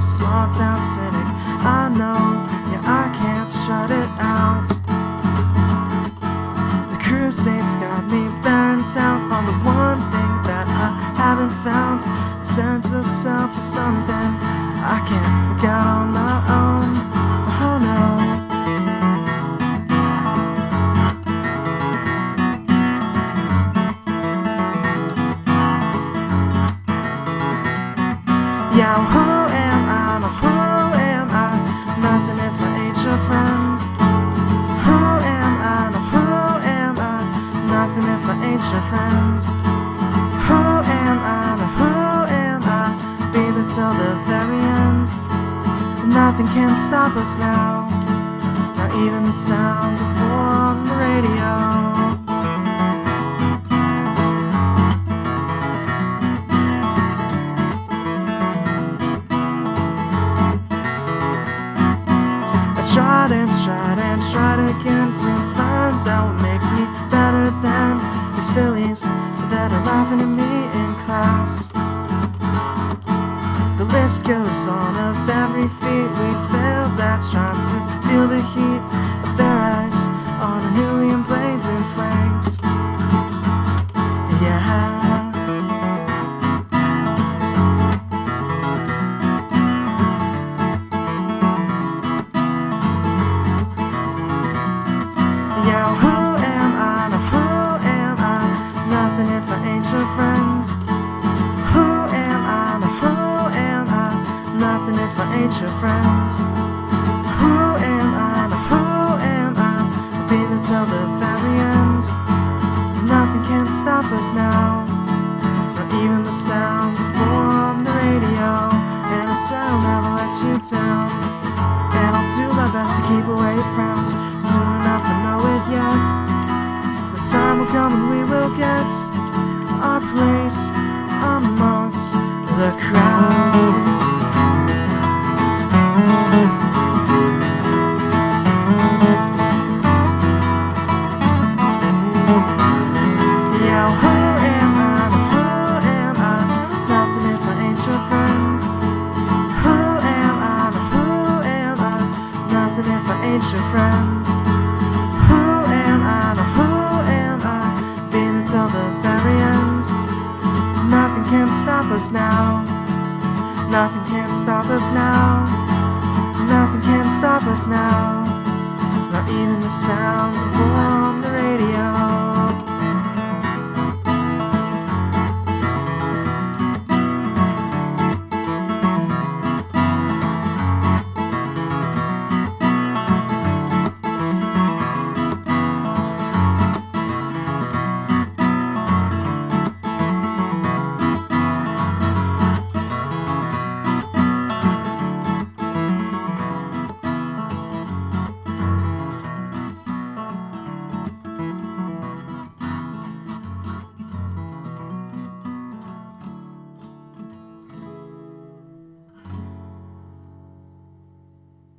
small town cynic. I know, yeah, I can't shut it out. The Crusades got me balanced out on the one thing that I haven't found. A sense of self or something I can't work out on my own. Oh no. Yeah, who am I? No, who am I? Nothing if I ain't your friends. Who am I? No, who am I? Nothing if I ain't your friends. Who am I? No, who am I? Be there till the very end. Nothing can stop us now, not even the sound of war on the radio. Tried again to find out what makes me better than these fillies that are laughing at me in class. The list goes on of every feat we failed at, trying to feel the heat of their eyes on a newly emblazoned flanks. Yeah. Yeah, who am I? No, who am I? Nothing if I ain't your friends. Who am I? No, who am I? Nothing if I ain't your friends. Who am I? No, who am I? I'll be there till the very end. Nothing can stop us now, not even the sound of war on the radio. And I swear I'll never let you down, and I'll do my best to keep away frowns. Soon enough, I know it yet. The time will come and we will get our place amongst the crowd. Yeah, who am I? Who am I? Nothing if I ain't your friends. Who am I? Who am I? Nothing if I ain't your friends. Who am I? Who am I? Be there till the very end. Nothing can stop us now. Nothing can stop us now. Nothing can stop us now. Not even the sound of war on the radio.